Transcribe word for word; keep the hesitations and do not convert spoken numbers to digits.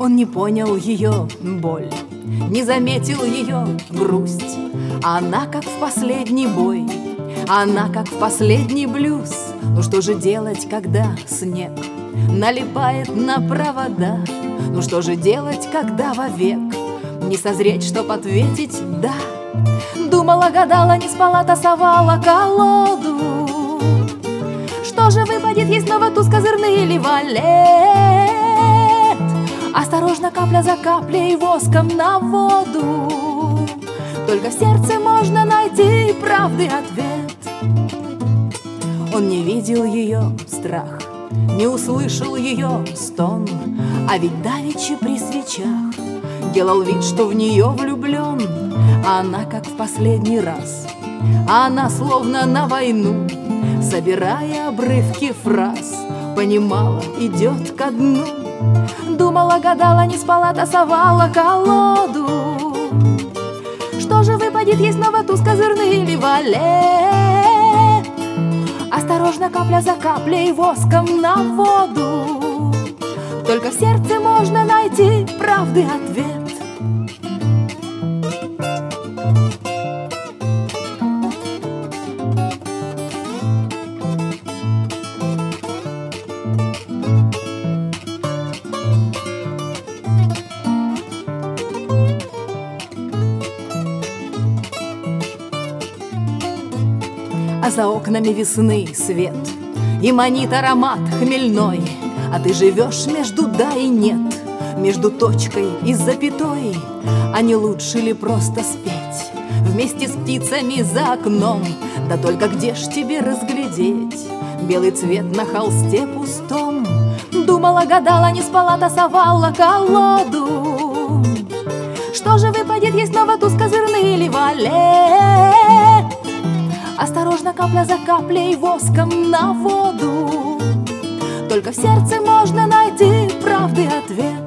Он не понял ее боль, не заметил ее грусть. Она как в последний бой, она как в последний блюз. Ну что же делать, когда снег налипает на провода? Ну что же делать, когда вовек не созреть, чтоб ответить «да»? Думала, гадала, не спала, тасовала колоду. Что же выпадет, ей снова туз козырный или валет? Осторожно, капля за каплей, воском на воду. Только в сердце можно найти правды ответ. Он не видел ее страх, не услышал ее стон, а ведь давеча при свечах делал вид, что в нее влюблен. А она как в последний раз, а она словно на войну, собирая обрывки фраз, понимала, идет ко дну. Думала, гадала, не спала, тасовала колоду. Что же выпадет, ей снова туз козырный или валет? Осторожно, капля за каплей, воском на воду. Только в сердце можно найти правды ответ. А за окнами весны свет и манит аромат хмельной. А ты живешь между да и нет, между точкой и запятой. А не лучше ли просто спеть вместе с птицами за окном? Да только где ж тебе разглядеть белый цвет на холсте пустом? Думала, гадала, не спала, тасовала колоду. Что же выпадет, ей снова туз козырный или валет? Осторожно, капля за каплей, воском на воду. Только в сердце можно найти правды ответ.